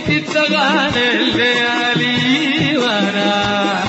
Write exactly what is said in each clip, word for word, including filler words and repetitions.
تتغالى الليالي وانا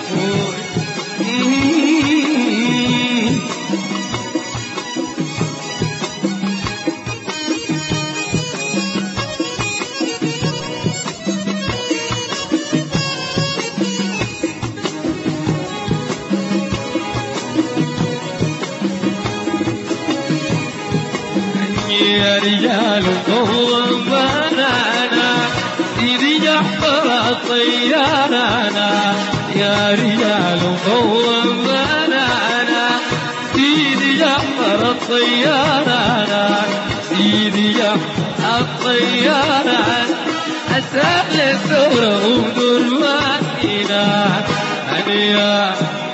يا رجال قوم بنانا سيدي جعفر الطيارانا يا رجال قوم بنانا سيدي جعفر الطيارانا سيدي جعفر الطيارانا أسأل الثورة ودرماتنا أنيا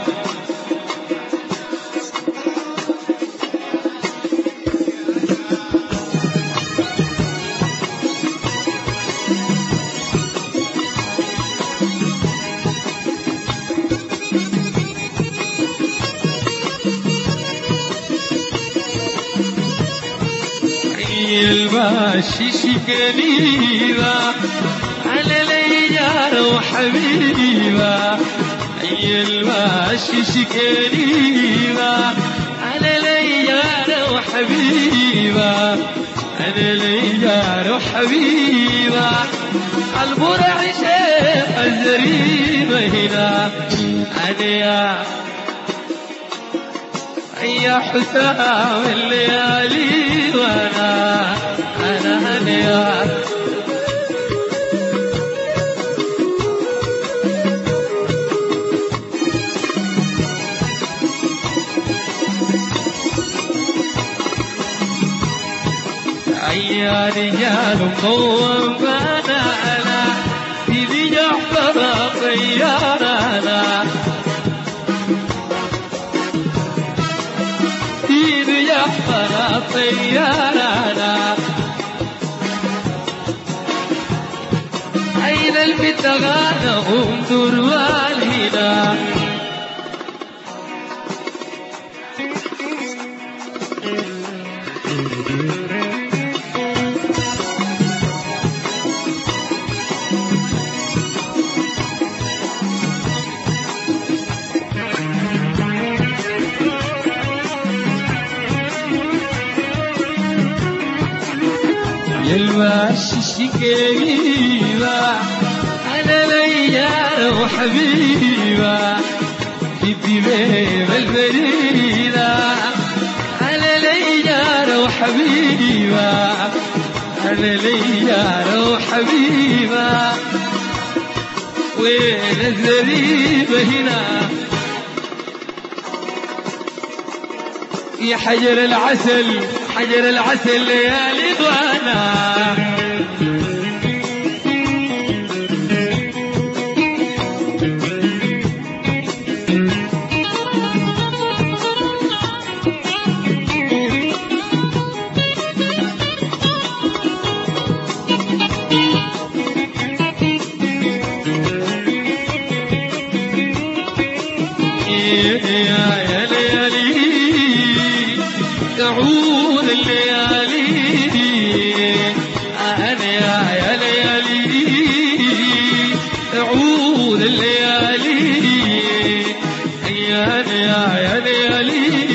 الباشي شكليبا على ليجار وحبيبا أي الباشي شكليبا على ليجار وحبيبا على ليجار وحبيبا البرع شيخ الزريبة هنا أنا يا حسام الليالي وانا انا هنيا يا رجال قوم بنانا سيدي جعفر طيارانا سيدي جعفر طيارانا أين المتغانى انظر والهنا الباشي شكيبا على ليجار وحبيبا جدي بيب البريدة على ليجار وحبيبا على ليجار وحبيبا وين الزريبة هنا يا حجر العسل حجر العسل ليالي وانا يا ليالي تعود الليالي أنا يا ليالي تعود الليالي يا يا ليالي